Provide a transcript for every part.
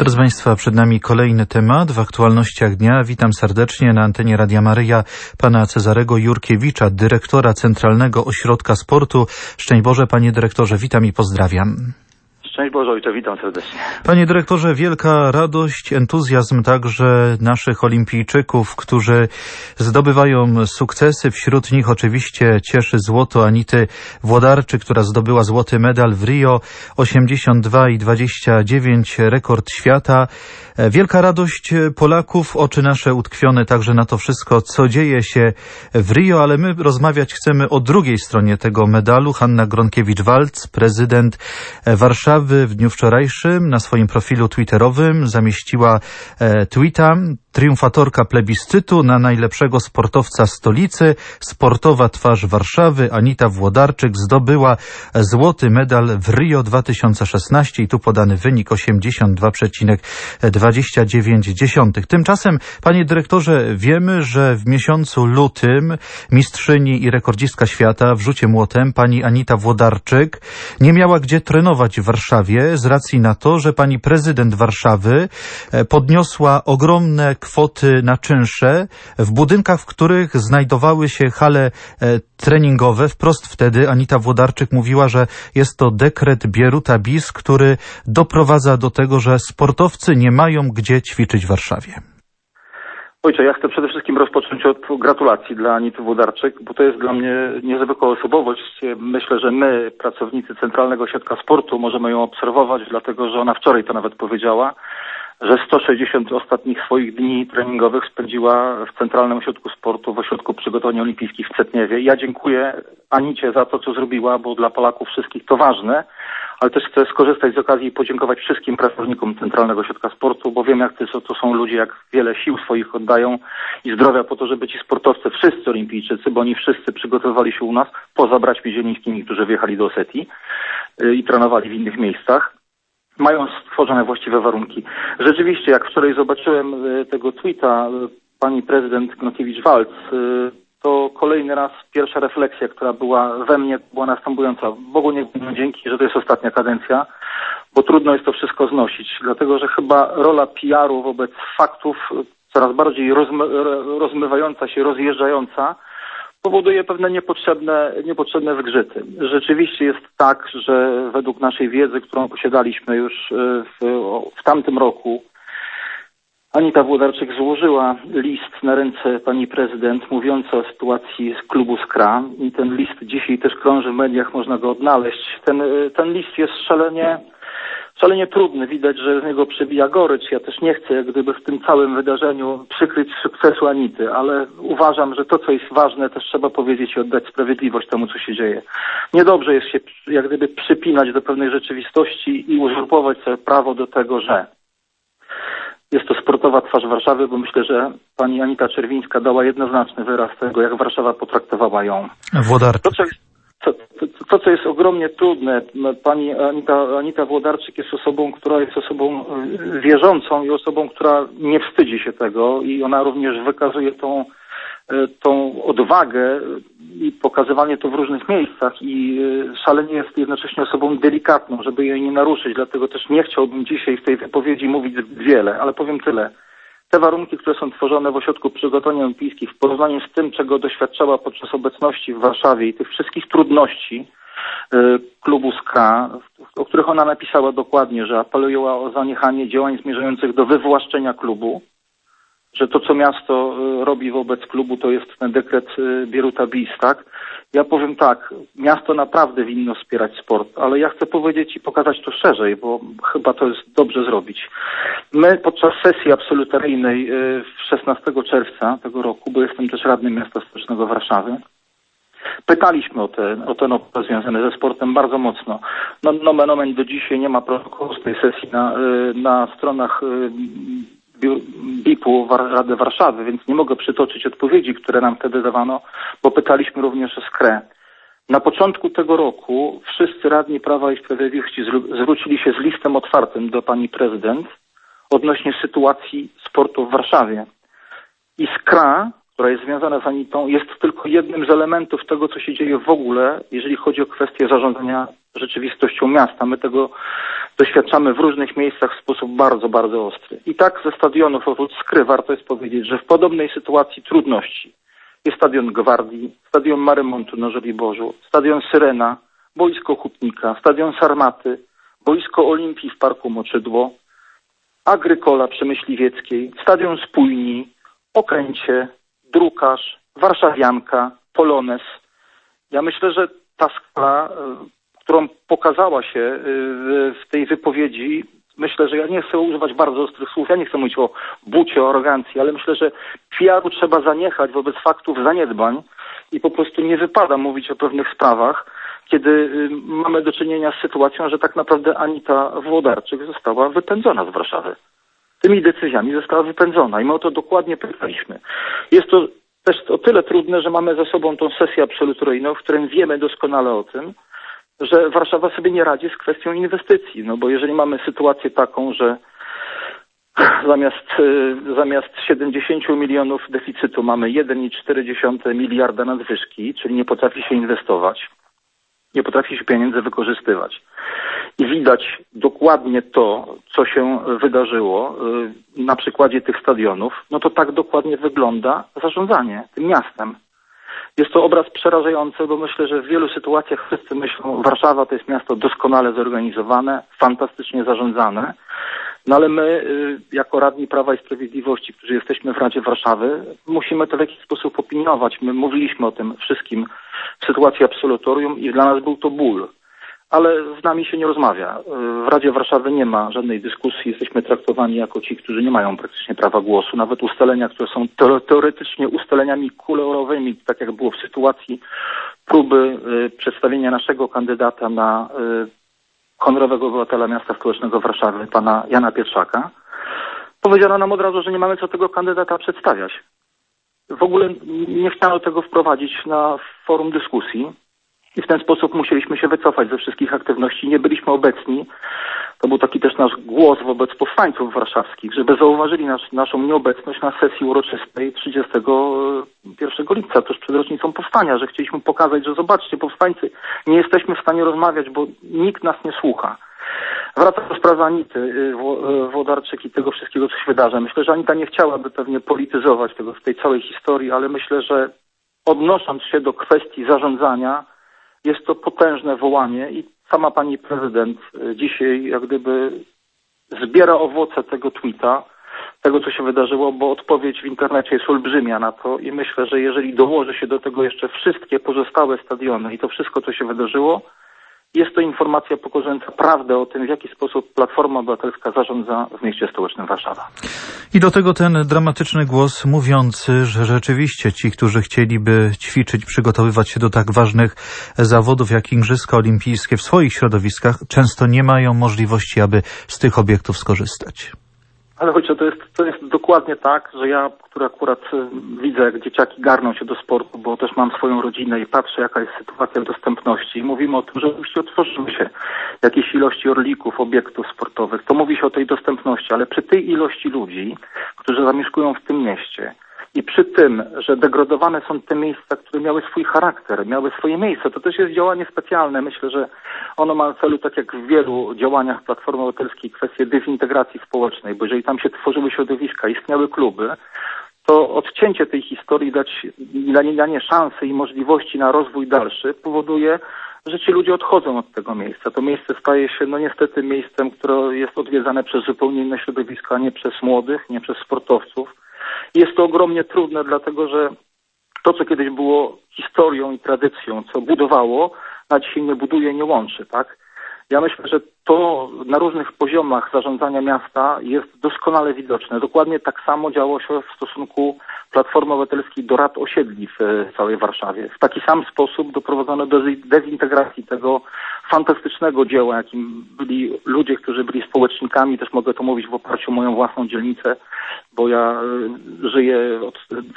Drodzy Państwa, przed nami kolejny temat w aktualnościach dnia. Witam serdecznie na antenie Radia Maryja pana Cezarego Jurkiewicza, dyrektora Centralnego Ośrodka Sportu. Szczęść Boże, panie dyrektorze, witam i pozdrawiam. Szczęść Boże, ojcze, witam serdecznie. Panie dyrektorze, wielka radość, entuzjazm także naszych olimpijczyków, którzy zdobywają sukcesy. Wśród nich oczywiście cieszy złoto Anity Włodarczyk, która zdobyła złoty medal w Rio, 82,29, rekord świata. Wielka radość Polaków, oczy nasze utkwione także na to wszystko, co dzieje się w Rio, ale my rozmawiać chcemy o drugiej stronie tego medalu. Hanna Gronkiewicz-Waltz, prezydent Warszawy, w dniu wczorajszym na swoim profilu twitterowym zamieściła tweeta: triumfatorka plebiscytu na najlepszego sportowca stolicy, sportowa twarz Warszawy, Anita Włodarczyk zdobyła złoty medal w Rio 2016 i tu podany wynik 82,29. Tymczasem, panie dyrektorze, wiemy, że w miesiącu lutym mistrzyni i rekordzistka świata w rzucie młotem pani Anita Włodarczyk nie miała gdzie trenować w Warszawie z racji na to, że pani prezydent Warszawy podniosła ogromne kwoty na czynsze w budynkach, w których znajdowały się hale treningowe. Wprost wtedy Anita Włodarczyk mówiła, że jest to dekret Bieruta-Bis, który doprowadza do tego, że sportowcy nie mają gdzie ćwiczyć w Warszawie. Ojcze, ja chcę przede wszystkim rozpocząć od gratulacji dla Anity Włodarczyk, bo to jest dla mnie niezwykła osobowość. Myślę, że my, pracownicy Centralnego Ośrodka Sportu, możemy ją obserwować, dlatego że ona wczoraj to nawet powiedziała, że 160 ostatnich swoich dni treningowych spędziła w Centralnym Ośrodku Sportu, w Ośrodku Przygotowań Olimpijskich w Cetniewie. Ja dziękuję Anicie za to, co zrobiła, bo dla Polaków wszystkich to ważne, ale też chcę skorzystać z okazji i podziękować wszystkim pracownikom Centralnego Ośrodka Sportu, bo wiem, jak to są ludzie, jak wiele sił swoich oddają i zdrowia po to, żeby ci sportowcy, wszyscy olimpijczycy, bo oni wszyscy przygotowywali się u nas, poza braćmi zielińskimi, którzy wyjechali do Osetii i trenowali w innych miejscach, mają stworzone właściwe warunki. Rzeczywiście, jak wczoraj zobaczyłem tego tweeta pani prezydent Gronkiewicz-Waltz, to kolejny raz pierwsza refleksja, która była we mnie, była następująca. Bogu niech będą dzięki, że to jest ostatnia kadencja, bo trudno jest to wszystko znosić, dlatego że chyba rola PR-u wobec faktów coraz bardziej rozmywająca się, rozjeżdżająca, powoduje pewne niepotrzebne zgrzyty. Rzeczywiście jest tak, że według naszej wiedzy, którą posiadaliśmy już w tamtym roku, Anita Włodarczyk złożyła list na ręce pani prezydent mówiący o sytuacji z klubu Skra i ten list dzisiaj też krąży w mediach, można go odnaleźć. Ten list jest szalenie trudny, widać, że z niego przebija gorycz. Ja też nie chcę jak gdyby w tym całym wydarzeniu przykryć sukcesu Anity, ale uważam, że to, co jest ważne, też trzeba powiedzieć i oddać sprawiedliwość temu, co się dzieje. Niedobrze jest się jak gdyby przypinać do pewnej rzeczywistości i uzurpować sobie prawo do tego, że jest to sportowa twarz Warszawy, bo myślę, że pani Anita Czerwińska dała jednoznaczny wyraz tego, jak Warszawa potraktowała ją. Włodarczyk. To, co jest ogromnie trudne, pani Anita Włodarczyk jest osobą, która jest osobą wierzącą i osobą, która nie wstydzi się tego i ona również wykazuje tą odwagę i pokazywanie to w różnych miejscach i szalenie jest jednocześnie osobą delikatną, żeby jej nie naruszyć, dlatego też nie chciałbym dzisiaj w tej wypowiedzi mówić zbyt wiele, ale powiem tyle. Te warunki, które są tworzone w Ośrodku Przygotowań Olimpijskich w porównaniu z tym, czego doświadczała podczas obecności w Warszawie i tych wszystkich trudności klubu Skra, o których ona napisała dokładnie, że apelowała o zaniechanie działań zmierzających do wywłaszczenia klubu, że to, co miasto robi wobec klubu, to jest ten dekret Bieruta-Bis, tak? Ja powiem tak, miasto naprawdę winno wspierać sport, ale ja chcę powiedzieć i pokazać to szerzej, bo chyba to jest dobrze zrobić. My podczas sesji absolutoryjnej 16 czerwca tego roku, bo jestem też radnym miasta stołecznego Warszawy, pytaliśmy o ten obszar związany ze sportem bardzo mocno. Nomen omen do dzisiaj nie ma protokołu z tej sesji na stronach BIP-u Rady Warszawy, więc nie mogę przytoczyć odpowiedzi, które nam wtedy dawano, bo pytaliśmy również o Skrę. Na początku tego roku wszyscy radni Prawa i Sprawiedliwości zwrócili się z listem otwartym do pani prezydent odnośnie sytuacji sportu w Warszawie. I Skra, która jest związana z Anitą, jest tylko jednym z elementów tego, co się dzieje w ogóle, jeżeli chodzi o kwestię zarządzania rzeczywistością miasta. My tego doświadczamy w różnych miejscach w sposób bardzo, bardzo ostry. I tak ze stadionów oprócz Skry warto jest powiedzieć, że w podobnej sytuacji trudności jest stadion Gwardii, stadion Marymontu na Żoliborzu, stadion Syrena, boisko Hutnika, stadion Sarmaty, boisko Olimpii w Parku Moczydło, Agrykola przy Myśliwieckiej, stadion Spójni, Okęcie, Drukarz, Warszawianka, Polones. Ja myślę, że ta skala, którą pokazała się w tej wypowiedzi, myślę, że ja nie chcę używać bardzo ostrych słów, ja nie chcę mówić o bucie, o arogancji, ale myślę, że PR-u trzeba zaniechać wobec faktów zaniedbań i po prostu nie wypada mówić o pewnych sprawach, kiedy mamy do czynienia z sytuacją, że tak naprawdę Anita Włodarczyk została wypędzona z Warszawy. Tymi decyzjami została wypędzona i my o to dokładnie pytaliśmy. Jest to też o tyle trudne, że mamy za sobą tą sesję absolutoryjną, w którym wiemy doskonale o tym, że Warszawa sobie nie radzi z kwestią inwestycji. No bo jeżeli mamy sytuację taką, że zamiast 70 milionów deficytu mamy 1,4 miliarda nadwyżki, czyli nie potrafi się inwestować, nie potrafi się pieniędzy wykorzystywać. I widać dokładnie to, co się wydarzyło na przykładzie tych stadionów, no to tak dokładnie wygląda zarządzanie tym miastem. Jest to obraz przerażający, bo myślę, że w wielu sytuacjach wszyscy myślą, Warszawa to jest miasto doskonale zorganizowane, fantastycznie zarządzane, no ale my, jako radni Prawa i Sprawiedliwości, którzy jesteśmy w Radzie Warszawy, musimy to w jakiś sposób opiniować. My mówiliśmy o tym wszystkim w sytuacji absolutorium i dla nas był to ból. Ale z nami się nie rozmawia. W Radzie Warszawy nie ma żadnej dyskusji. Jesteśmy traktowani jako ci, którzy nie mają praktycznie prawa głosu. Nawet ustalenia, które są teoretycznie ustaleniami kolorowymi, tak jak było w sytuacji próby przedstawienia naszego kandydata na honorowego obywatela miasta stołecznego Warszawy, pana Jana Pietrzaka, powiedziano nam od razu, że nie mamy co tego kandydata przedstawiać. W ogóle nie chciano tego wprowadzić na forum dyskusji. I w ten sposób musieliśmy się wycofać ze wszystkich aktywności. Nie byliśmy obecni. To był taki też nasz głos wobec powstańców warszawskich, żeby zauważyli naszą nieobecność na sesji uroczystej 31 lipca, tuż przed rocznicą powstania, że chcieliśmy pokazać, że zobaczcie, powstańcy, nie jesteśmy w stanie rozmawiać, bo nikt nas nie słucha. Wracam do sprawy Anity Włodarczyk i tego wszystkiego, co się wydarza. Myślę, że Anita nie chciałaby pewnie polityzować tego w tej całej historii, ale myślę, że odnosząc się do kwestii zarządzania, jest to potężne wołanie i sama pani prezydent dzisiaj jak gdyby zbiera owoce tego tweeta, tego co się wydarzyło, bo odpowiedź w internecie jest olbrzymia na to i myślę, że jeżeli dołoży się do tego jeszcze wszystkie pozostałe stadiony i to wszystko co się wydarzyło, jest to informacja pokazująca prawdę o tym, w jaki sposób Platforma Obywatelska zarządza w mieście stołecznym Warszawa. I do tego ten dramatyczny głos mówiący, że rzeczywiście ci, którzy chcieliby ćwiczyć, przygotowywać się do tak ważnych zawodów jak Igrzyska Olimpijskie w swoich środowiskach, często nie mają możliwości, aby z tych obiektów skorzystać. Ale ojcze, to jest dokładnie tak, że ja, który akurat widzę, jak dzieciaki garną się do sportu, bo też mam swoją rodzinę i patrzę, jaka jest sytuacja dostępności i mówimy o tym, że oczywiście otworzyły się jakieś ilości orlików, obiektów sportowych, to mówi się o tej dostępności, ale przy tej ilości ludzi, którzy zamieszkują w tym mieście i przy tym, że degradowane są te miejsca, które miały swój charakter, miały swoje miejsce, to też jest działanie specjalne. Myślę, że ono ma na celu, tak jak w wielu działaniach Platformy Obywatelskiej, kwestię dezintegracji społecznej, bo jeżeli tam się tworzyły środowiska, istniały kluby, to odcięcie tej historii, danie szansy i możliwości na rozwój dalszy powoduje, że ci ludzie odchodzą od tego miejsca. To miejsce staje się niestety miejscem, które jest odwiedzane przez zupełnie inne środowiska, nie przez młodych, nie przez sportowców. Jest to ogromnie trudne, dlatego że to, co kiedyś było historią i tradycją, co budowało, na dzisiaj nie buduje, nie łączy, tak? Ja myślę, że to na różnych poziomach zarządzania miasta jest doskonale widoczne. Dokładnie tak samo działo się w stosunku Platformy Obywatelskiej do rad osiedli w całej Warszawie. W taki sam sposób doprowadzono do dezintegracji tego fantastycznego dzieła, jakim byli ludzie, którzy byli społecznikami. Też mogę to mówić w oparciu o moją własną dzielnicę, bo ja żyję od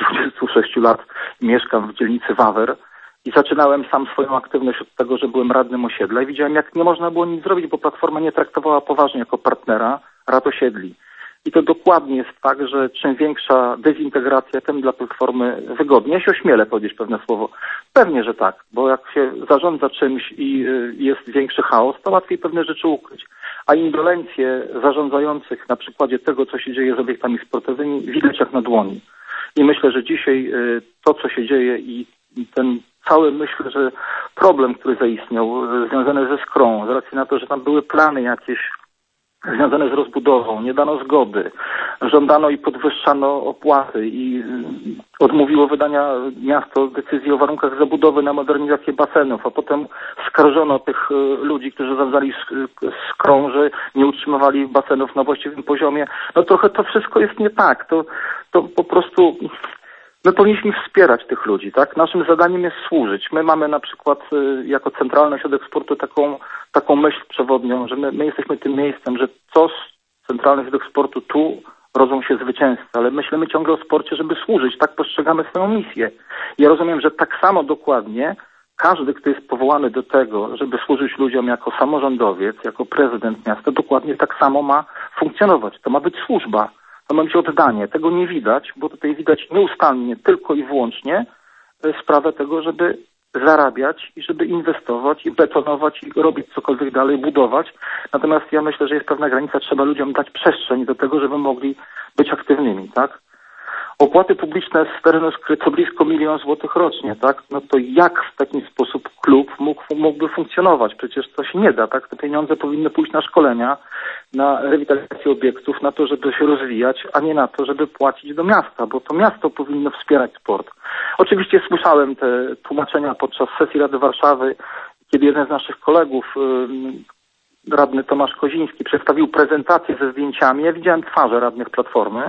26 lat i mieszkam w dzielnicy Wawer. I zaczynałem sam swoją aktywność od tego, że byłem radnym osiedla i widziałem, jak nie można było nic zrobić, bo Platforma nie traktowała poważnie jako partnera rad osiedli. I to dokładnie jest tak, że czym większa dezintegracja, tym dla Platformy wygodnie. Ja się ośmielę powiedzieć pewne słowo. Pewnie, że tak, bo jak się zarządza czymś i jest większy chaos, to łatwiej pewne rzeczy ukryć. A indolencję zarządzających na przykładzie tego, co się dzieje z obiektami sportowymi, widać jak na dłoni. I myślę, że dzisiaj to, co się dzieje i ten cały, myślę, że problem, który zaistniał, związany ze Skrą, z racji na to, że tam były plany jakieś związane z rozbudową, nie dano zgody, żądano i podwyższano opłaty i odmówiło wydania miasto decyzji o warunkach zabudowy na modernizację basenów, a potem skarżono tych ludzi, którzy zarządzali Skrą, że nie utrzymywali basenów na właściwym poziomie. No trochę to wszystko jest nie tak. To po prostu my powinniśmy wspierać tych ludzi, tak? Naszym zadaniem jest służyć. My mamy na przykład jako Centralny Ośrodek Sportu taką myśl przewodnią, że my jesteśmy tym miejscem, że Centralny Ośrodek Sportu tu rodzą się zwycięzcy, ale myślimy ciągle o sporcie, żeby służyć. Tak postrzegamy swoją misję. Ja rozumiem, że tak samo dokładnie każdy, kto jest powołany do tego, żeby służyć ludziom jako samorządowiec, jako prezydent miasta, dokładnie tak samo ma funkcjonować. To ma być służba. To ma być oddanie. Tego nie widać, bo tutaj widać nieustannie tylko i wyłącznie sprawę tego, żeby zarabiać i żeby inwestować i betonować i robić cokolwiek dalej, budować. Natomiast ja myślę, że jest pewna granica, trzeba ludziom dać przestrzeń do tego, żeby mogli być aktywnymi, tak? Opłaty publiczne z terenu to blisko 1 000 000 złotych rocznie, tak? No to jak w taki sposób klub mógłby funkcjonować? Przecież to się nie da, tak? Te pieniądze powinny pójść na szkolenia, na rewitalizację obiektów, na to, żeby się rozwijać, a nie na to, żeby płacić do miasta, bo to miasto powinno wspierać sport. Oczywiście słyszałem te tłumaczenia podczas sesji Rady Warszawy, kiedy jeden z naszych kolegów, radny Tomasz Koziński, przedstawił prezentację ze zdjęciami. Ja widziałem twarze radnych Platformy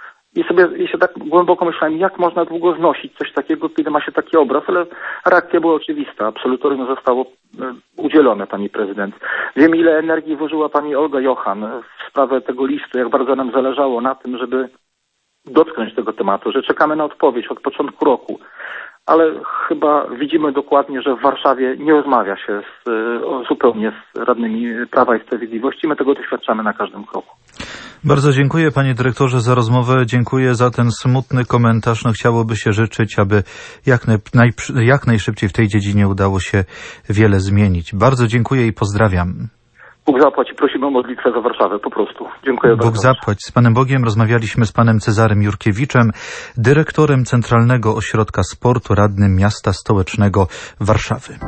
i się tak głęboko myślałem, jak można długo znosić coś takiego, kiedy ma się taki obraz, ale reakcja była oczywista. Absolutorium zostało udzielone pani prezydent. Wiem, ile energii włożyła pani Olga Jochan w sprawę tego listu, jak bardzo nam zależało na tym, żeby dotknąć tego tematu, że czekamy na odpowiedź od początku roku. Ale chyba widzimy dokładnie, że w Warszawie nie rozmawia się zupełnie z radnymi Prawa i Sprawiedliwości. My tego doświadczamy na każdym kroku. Bardzo dziękuję, panie dyrektorze, za rozmowę. Dziękuję za ten smutny komentarz. No, chciałoby się życzyć, aby jak najszybciej w tej dziedzinie udało się wiele zmienić. Bardzo dziękuję i pozdrawiam. Bóg zapłać. Prosimy o modlitwę za Warszawę, po prostu. Dziękuję bardzo. Bóg zapłać. Z Panem Bogiem rozmawialiśmy z panem Cezarym Jurkiewiczem, dyrektorem Centralnego Ośrodka Sportu, radnym miasta stołecznego Warszawy.